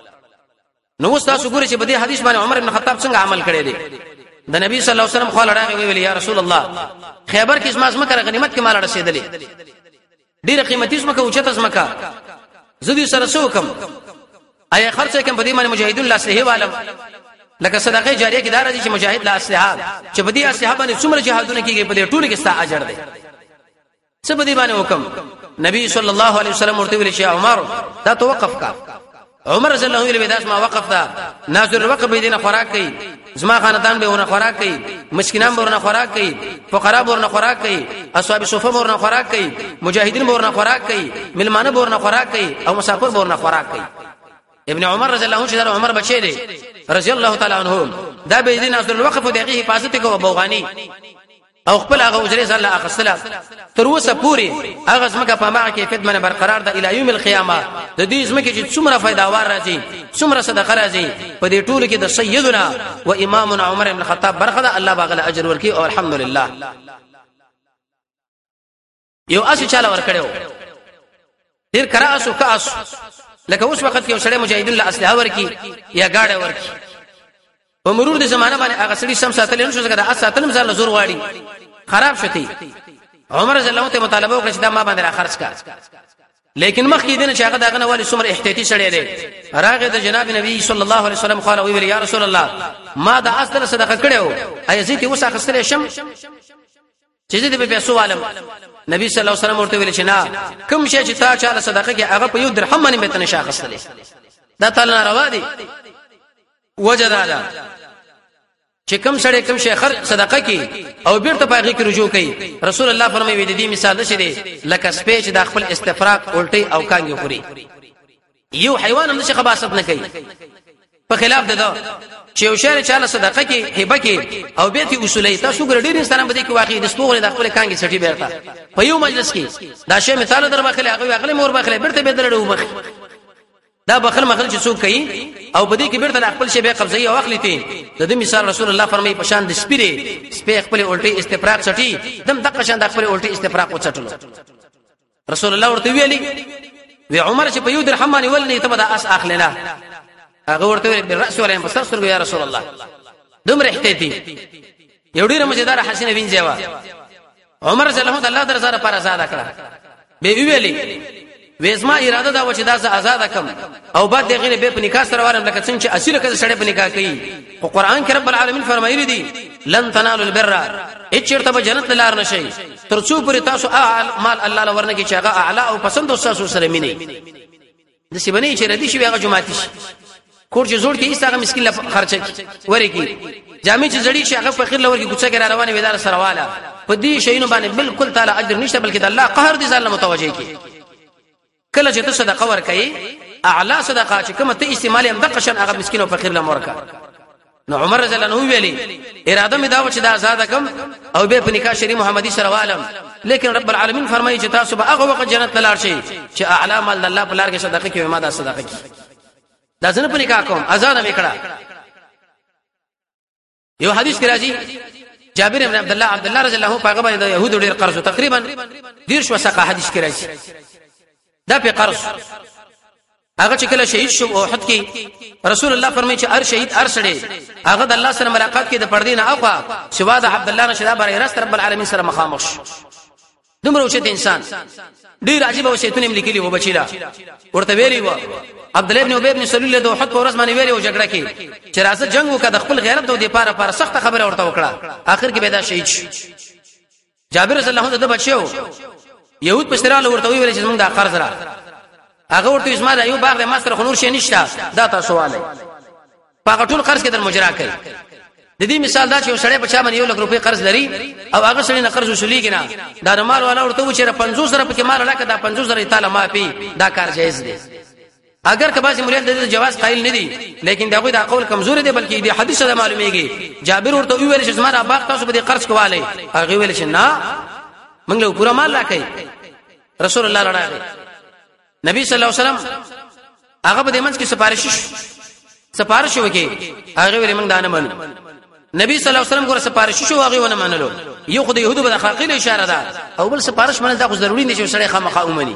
نو تاسو ګورئ چې په دې حدیث باندې عمر بن خطاب څنګه عمل کړی دی د نبی صلی الله علیه وسلم خو لړاغه ویل یا رسول الله خیبر کې اسماس مکه غنیمت کې مال رسیدلې ډیره قیمتي اسمه کې اوچته اسمه زدي سره سوکم اي خرڅه کوم په دې باندې مجاهدون لا صحیح عالم لکه صدقه جاریه کې دار دي چې مجاهد لا اسلحه چې په دې اسلحه باندې څومره جهادونه کیږي په دې ټولو کې ستا اجر دی څه په دې باندې حکم نبی صلی الله علیه وسلم ورته ویل چې عمر دا توقف کا عمر رضی الله عنه ویل داس ما وقف دا ناظر وقف به دینه خوراک کوي زما خاندان به ورنه خوراک کوي مسکینان به ورنه خوراک کوي فقرا به ورنه خوراک کوي اصحاب صفه به ورنه خوراک کوي مجاهدین به ورنه خوراک کوي ملمانه به ورنه خوراک کوي او مسافر به ورنه خوراک کوي ابن عمر رضی الله عنه چې عمر بچی دی رضی الله تعالی عنہ دا به دین اصل الوقف دغه حفاظت کوي بوغانی او خپل هغه اجره زله اخصله تر اوسه پوری هغه زمکه په ما کې خدمت برقرار ده الی یوم القیامه د دې زمکه چې څومره فائدہ وار راځي څومره صدقه راځي په دې ټولو کې د سیدنا و امامنا عمر بن الخطاب برخه ده الله باغله اجر ورکي او الحمدلله یو اسی چاله ور کړو ډیر کراسو کاس لکه اوس وخت کې سړی مجاهدین له اسلحه ورکی یا گاډه ورکی په مرور د زمانه باندې هغه سړي سم ساتل نه شو ځکه دا ساتلم ځان زور غواړي خراب شتي عمر رضی الله عنه مطالبه وکړه چې دا ما باندې را خرج کا لیکن مخکې دینه چې هغه دغه نه والی څومره احتیاطي شړې دی راغه د جناب نبی صلی الله علیه وسلم قال وی یا رسول الله ما دا اصل صدقه کړو ایزیت وسه خسرې شم چې دې په پیسو عالم نبی صلی الله علیه وسلم ورته ویل چې نه کوم شي چې تا چاله صدقه کې هغه په یو درهم باندې متنه شاخصله دا تعالی ناروا دي وجدادا چې کوم سړی کوم شي خر صدقه کوي او بیرته پاغي کې رجوع کوي رسول الله فرمایي د دې مثال څه دی لکه سپېچ د خپل استفراق الټي او کانګي خوري یو حیوان هم نشي خباست نه کوي په خلاف ده چې یو شی چاله صدقه کوي هبه کوي او به تی اصولي تاسو ګر ډیر انسانان به دي کې واقعي د سپوغله د خپل کانګي سټي بیرته په یو مجلس کې دا شی مثال در مخله هغه هغه مور مخله بیرته به درړو مخ دا بخل مخل چې څوک کوي او بدی کې بیرته خپل شی به قبضه او اخلیته د دې مثال رسول الله فرمایي په شان د سپیره سپې خپل الټي استفراق چټي دم دغه شان د خپل الټي استفراق وچټلو رسول الله ورته ویلي وی عمر چې په یو درهم باندې ولني ته دا اس اخلنا هغه ورته ویل بالراس ولا مستغفر یا رسول الله دومره احتیاطي یو ډیره مزیدار حسینه وینځوا عمر رضی الله الله درزاره پر آزاد کړه به ویلي وېزما اراده دا و چې دا ز آزاد کم او بعد دغه به په نکاح سره وارم لکه څنګه چې اسیره کړه سړی په نکاح کوي او قران کې رب العالمین فرمایلی دي لن تنالوا البر اچرته به جنت لار نشي ترڅو پر تاسو مال الله لورنه کې چې هغه اعلی او پسند تاسو سره مینه د سی بنې چې ردی شي هغه جماعتي شي کور چې زوړ کې ایستغه مسکین له خرچه ورکی جامع چې زړی شي هغه فقیر لور کې کوڅه کې روانه ویدار سره والا په دې شینو باندې بالکل تعالی اجر نشته بلکې د الله قهر دي ځان متوجه کی کله چې ته صدقه ورکړي اعلی صدقه چې کومه ته استعمال هم د قشن هغه مسکین او فقیر له مورکا نو عمر رضی الله عنه ویلي اراده مې دا و چې دا آزاد کم او به په نکاح شری محمدي سره والم لیکن رب العالمین فرمایي چې تاسو به هغه وخت جنت لار شي چې اعلی مال الله په لار کې صدقه کوي ما دا صدقه کوي دا څنګه په نکاح کوم آزاد مې کړه یو حدیث کې راځي جابر بن عبد الله عبد الله رضی الله عنه هغه باندې يهود ډیر قرض تقریبا دیرش وسقه حدیث کې راځي دا په قرض هغه چې کله شهید شو او احد کې رسول الله فرمایي چې هر شهید هر سړی هغه د الله سره ملاقات کې د پردې نه اخوا سوا د عبد الله نشه دا بر راست رب العالمین سره مخامخ دومره اوچت انسان ډیر عجیب او شیطان هم لیکلی و بچیلا ورته ویلی و عبد الله ابن ابي ابن سلول له احد په ورځ باندې ویلی و جګړه کې چې راځه جنگ وکړه د خپل غیرت او د پاره پاره سخت خبره ورته وکړه اخر کې به دا شهید شو جابر رضی الله عنه د بچو يهود پښتراله ورته ویل چې موږ دا قرض را هغه ورته اسماعیل ایوب باغ د ماستر خنور شي نشته دا تاسو والي پاګه ټول قرض کې در مجرا کوي د دې مثال دا چې یو سړی په چا باندې یو لک روپۍ قرض لري او هغه سړی نه قرض وصولي کنا دا مال والا ورته و چې پنځوس زره پکې مال راکړه دا پنځوس زره تعالی معافي دا کار جایز دی اگر کباسي مولید د جواز قائل نه دي لیکن دا غوي دا قول کمزور دی بلکې د حدیث سره معلومیږي جابر ورته ویل چې زما باغ تاسو به قرض کوالي هغه ویل چې نه موږ له پورا مال راکړي رسول الله راغی نبی صلی الله علیه وسلم هغه په دې منځ کې سفارش سفارش وکي هغه ویل موږ دا نه منو نبی صلی الله علیه وسلم ګور سفارش شو هغه ونه منلو یو خدای يهودو په اخلاقی اشاره ده او بل سفارش منل دا خو ضروری نشي سره خامخا اومني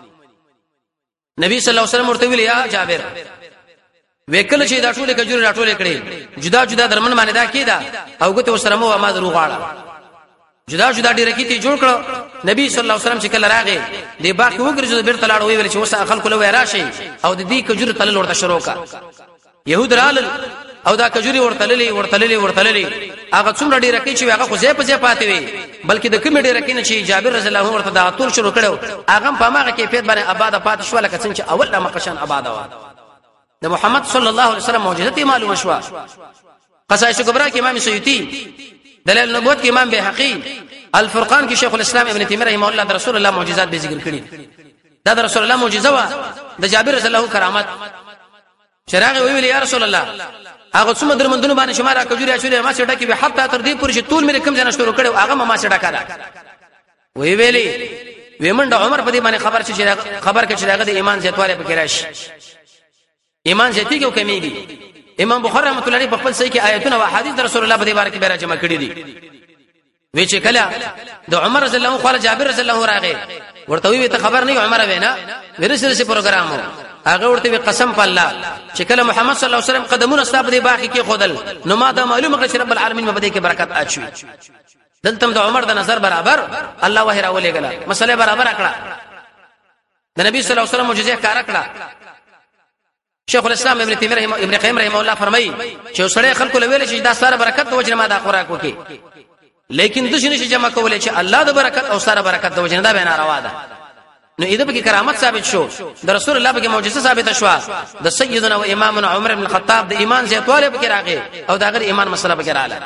نبی صلی الله علیه وسلم ورته ویل یا جابر وکل چې دا ټول کجوري راټول کړي جدا جدا درمن باندې دا کیدا او ګته وسره مو ما درو غاړه جدا جدا ډیره کیته جوړ کړو نبی صلی الله علیه وسلم چې کله راغی دی باقي وګرځو بیرته لاړ وی ویل چې وسه خلکو له راشي او د دې کجوري تلل ورته شروع کا يهود رال او دا کجوري ورتللې ورتللې ورتللې هغه څومره ډیره کې چې هغه خو زې په زې پاتې وي بلکې د کوم ډیره کې نه چې جابر رضی الله عنه ورته دا ټول شروع کړو هغه په ماغه کیفیت باندې آباد پات شو لکه څنګه چې اول ما قشان آباد و د محمد صلی الله علیه وسلم معجزه معلومه شو قصائص کبرا کې امام سیوطی دلائل نبوت کې امام بهقی الفرقان کې شیخ الاسلام ابن تیمیه رحمه الله د رسول الله معجزات به ذکر کړي دا د رسول الله معجزه و د جابر رضی الله کرامت چراغ ویل یا رسول الله هغه څومره درمندونو باندې شمار کجوري اچولې ما سره ډکې به حتی تر دې پورې چې ټول مې کم ځنه شروع کړو هغه ما سره ډکا وی ویلي ویمنډ عمر په دې باندې خبر چې خبر کې چې هغه د ایمان زیاتواله پکې راشي ایمان زیاتي کې کمیږي امام بخاری رحمۃ اللہ علیہ په خپل صحیح کې آیتونه او احادیث رسول الله په دې باره کې به راجمع کړي دي وی چې کله د عمر رضی الله عنه خپل جابر رضی الله عنه راغی ورته وی ته خبر نه عمر وینا ورسره سي پروګرام هغه ورته قسم په الله چې کله محمد صلی الله علیه وسلم قدمونه ستاب دی باقي کې خودل نو ما دا معلومه کړ چې رب العالمین په دې کې برکت اچوي دلته د عمر د نظر برابر الله وحی راولې غلا مسله برابر کړه د نبی صلی الله علیه وسلم معجزه کار کړه شیخ الاسلام ابن تیمیه رحمه ابن قیم رحمه الله فرمایي چې سړی خلکو له ویل چې دا ساره برکت د وجه ما دا خوراک وکي لیکن د شنه جمع کولې چې الله د برکت او ساره برکت د وجه نه دا به ناروا ده نو اېده به کرامت ثابت شو د رسول الله به معجزه ثابت شو د سیدنا و امامنا عمر بن الخطاب د ایمان زیاتواله به راغی او دا غیر ایمان مسله به رااله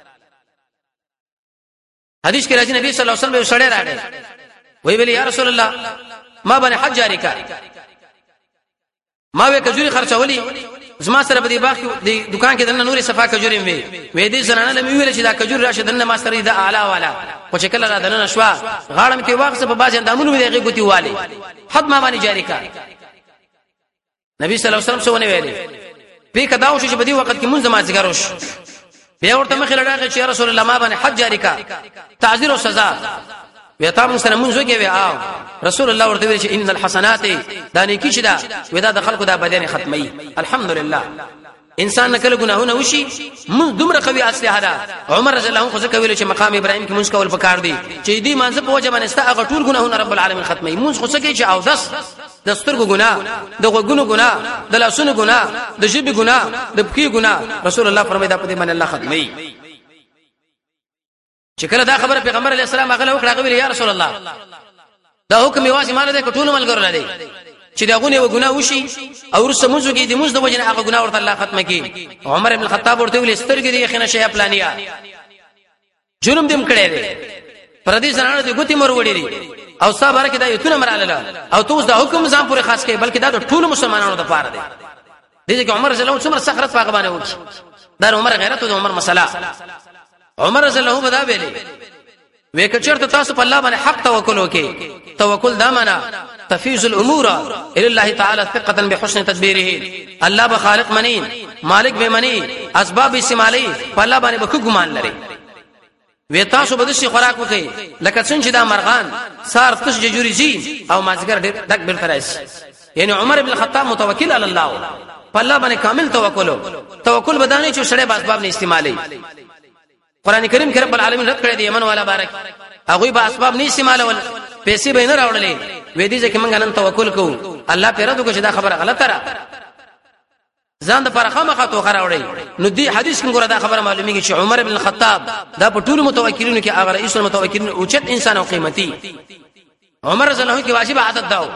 حدیث کې راځي نبی صلی الله علیه وسلم سره راغی وی ویل یا رسول الله ما باندې حج جاری کا ما به کجوري خرڅولي زما سره په دې باغ کې دکان کې دنه نوري صفا کجوري وي وې دې زنانه لمې ویل چې دا کجوري راشه دنه ما سره دا اعلی والا خو چې کله را دنه شوا غاړم کې واغ څه په باز اندامونو مې دغه ګوتی والي حد ما باندې جاری کا نبی صلی الله علیه وسلم څه ونه ویلي په کدا او چې په دې وخت کې مونږ ما ذکروش بیا ورته مخې لړاغه چې رسول الله ما باندې حج جاری کا تعذير او سزا ویتا موږ سره مونږ وګي وی او رسول الله ورته ویل چې ان الحسنات دانی کی شدا ودا د خلکو د بدن ختمي الحمدلله انسان نکله ګناهونه وشي موږ دومره قوي اصله ده عمر رضی الله عنه خو ځکه ویل چې مقام ابراهيم کې مونږ کول پکار دي چې دې مانځه په وجه باندې ستا هغه ټول ګناهونه رب العالمین ختمي مونږ خو څه کې چې او داس د سترګو ګناه د غوګونو ګناه د لاسونو ګناه د جيب ګناه د پخې ګناه رسول الله فرمایي دا په دې باندې الله ختمي چې کله دا خبره پیغمبر علی السلام هغه وکړه غویل یا رسول الله دا حکم یوازې مال دې کټول ملګرو لري چې دا غونه و ګناه وشي او رسموږي دې موږ د وجنه هغه ګناه ورته الله ختمه کی عمر ابن الخطاب ورته ویل سترګې دې خنه شی پلانیا جرم دې کړې دې پردي زنانه دې ګوتی مر وړي او صاحب کې دا یتونه مراله او توس دا حکم ځان پورې خاص کې بلکې دا د ټول مسلمانانو د پاره دی دې چې عمر رضی الله عنه څومره سخرت پاګه باندې وکړي دا عمر غیرت او عمر مسله عمر رضی الله عنه بدا ویلي وې کچرته تاسو په الله باندې حق توکل وکي توکل دا معنا تفیز الامور الى الله تعالی ثقه بحسن تدبیره الله به خالق منی مالک به منی اسباب استعمالي په الله باندې به ګمان لري وې تاسو به د شي خوراک وکي لکه څنګه دا مرغان سار تش جوړی زی او مازګر ډک بیرته راشي یعنی عمر ابن الخطاب متوکل علی الله په الله باندې کامل توکل توکل بدانه چې سړی اسباب نه استعمالي قران کریم کې رب العالمین رد کړی دی یمن والا بارک هغه به اسباب نه استعمالول پیسې به نه راوړلې وې دي چې موږ نن توکل کوو الله پیرا دغه چې دا خبره غلطه را ځان د پرخه مخه تو خراوړي نو دی حدیث کې ګوره دا خبره معلومیږي چې عمر ابن الخطاب دا په ټول متوکلینو کې هغه رئیس المتوکلین او چت انسان او قیمتي عمر رضی الله عنه کې واجب عادت داو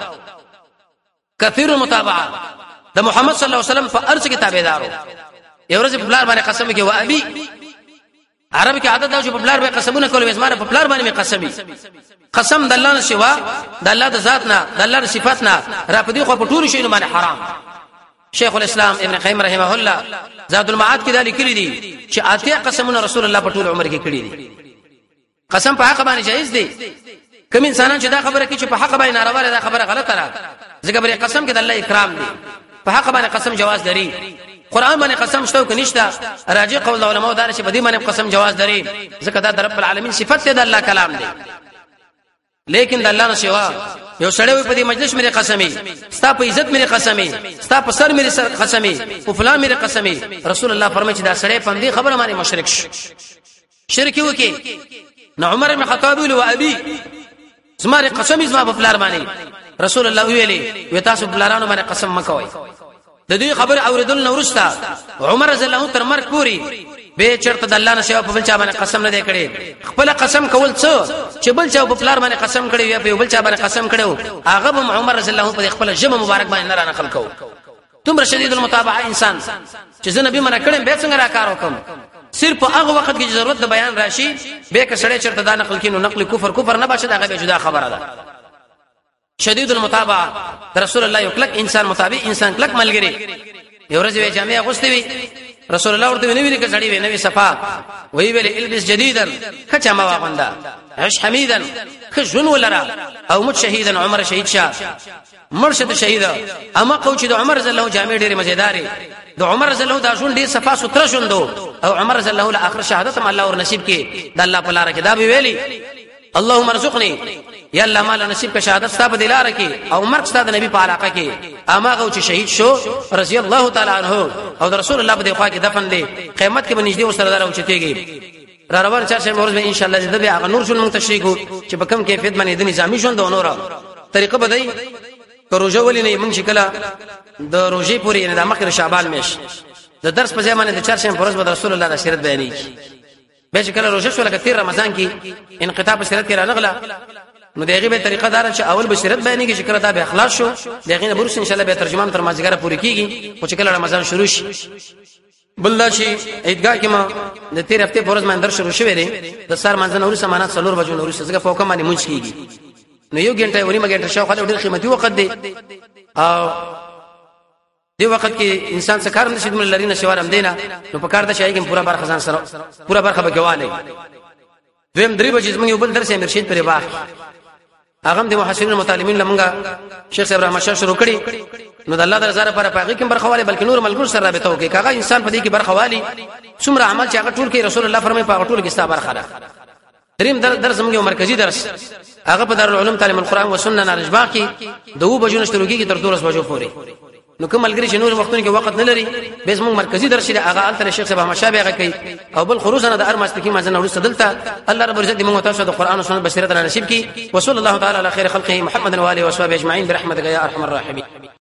کثیر المتابعه د محمد صلی الله علیه وسلم په ارث کې تابعدارو یو ورځ په بلار باندې قسم کې و ابي عربي کې عادت دا چې په بلار باندې قسمونه کول وزماره په بلار باندې قسمي قسم د الله نه سوا د الله د ذات نه د الله د صفات نه را پدې خو په ټول شی باندې حرام شیخ الاسلام ابن قیم رحمه الله زاد المعاد کې دا لیکلي دي چې اته قسمونه رسول الله په ټول عمر کې کړی دي قسم په حق باندې جایز دي کوم انسانان چې دا خبره کوي چې په حق باندې ناروا ده خبره غلطه ده ځکه بری قسم کې د الله اکرام دي په حق باندې قسم جواز لري قران باندې قسم شته او کنيشته راجع قول علماء دار چې بدی باندې قسم جواز لري ځکه دا د رب العالمین صفت ده الله کلام دی لیکن د الله نه سوا یو سړی په دې مجلس مې قسمي ستا په عزت مې قسمي ستا په سر مې قسمي په فلان مې قسمي رسول الله فرمایي چې دا سړی په دې خبره باندې مشرک شي شرک وکي نو عمر بن خطاب او ابي زماره قسم زما په فلان باندې رسول الله ویلي و تاسو بلارانو باندې قسم مکوئ د دې خبر اوریدل نو ورستا عمر رضی الله عنه تر مرګ پوری به چرته د الله نه سیوا په بل چا باندې قسم نه دی کړی خپل قسم کول څه چې بل چا په پلار باندې قسم کړی یا په بل چا باندې قسم کړو هغه به عمر رضی الله عنه په خپل جمع مبارک باندې نه را نقل کو تم شدید المتابعه انسان چې زه نبی منع کړم به څنګه را کار وکم صرف هغه وخت کې ضرورت د بیان راشي به که سړی چرته دا نقل کینو نقل کفر کفر نه بشه هغه به جدا خبره ده شدید المتابعه رسول الله یو کلک انسان مطابق انسان کلک ملګری یو ورځ وی جامع غوستې وی رسول الله ورته ویلي کې سړی وی نوې صفا وی ویل البس جديدا کچا ما واغندا عش حمیدا خجن ولرا او مت شهیدا عمر شهید شاه مرشد شهید اما قوچ د عمر رضی الله جامع ډېر مزیدار د عمر رضی الله دا شون ډېر صفا ستر شوندو او عمر رضی الله له اخر شهادت الله ور نصیب کې د الله په لار کې دا ویلي اللهم ارزقني یا الله مال نصیب کا شهادت ستاسو دلاره کې او مرګ ستاسو نبی په علاقه کې اماغه چې شهید شو رضی الله تعالی عنہ او رسول الله په خوا کې دفن دي قیامت کې بنځدي وسره دار او چتيږي را روان چارشه مورز به ان شاء الله د هغه نور شون تشریح کو چې په کوم کیفیت باندې د نظامی ژوند او نور طریقه بدای پروژه ولې نه موږ شکل د روزي پوری نه د مخکې شعبان میش د درس په ځای باندې د چارشه مورز به رسول الله د سیرت بیانې به شکل روزه شو لکه تیر رمضان کې انقطاع په سیرت کې رانغله نو دغه به طریقه دار چې اول به سیرت بیانې کې شکر دا به اخلاص شو دغه نه برس ان شاء الله به ترجمان تر مازیګره پوری کیږي او چې کله رمضان شروع شي بل شي عیدګاه کې ما د تیر هفته پورز باندې در شروع شوې دي د سار منځنه ورسره مانات څلور بجو نور څخه فوکم باندې مونږ کیږي نو یو غنټه وري ما غنټه شاو خلک ډېر قیمتي وخت دی او دی وخت کې انسان څه کار نشي د لری نه شوارم دینا نو په کار د شای کې پورا بار خزان سره پورا برخه بګواله دویم درې بجې زموږ یو بل درس مرشد پر باغ هغه د محسنین متعلمین لمغه شیخ ابراهیم شاه شروع کړي نو د الله د رضا لپاره پاغي کې برخواله بلکې نور ملګر سره رابطه وکي کاغه انسان په دې کې برخوالي څومره عمل چې هغه ټول کې رسول الله فرمایي په ټول کې ستا برخه ده دریم درس موږ یو مرکزی درس هغه په دارالعلوم تعلیم القرآن و سنت نارجباغ کې دوه بجو نشته لګي تر دولس بجو پورې نو کوم ملګری چې نور وختونو کې وخت نه لري به زموږ مرکزی درس لري هغه الته شیخ ابراهیم شاه بیغه کوي او بل خروجنا د ارمستکی مازن ورسته دلته الله رب عزت موږ تاسو د قرآن او سنت بصیرت نصیب کی وصلی الله تعالی علی خیر خلقه محمد و علیه و صحبه اجمعین برحمتک یا ارحم الراحمین.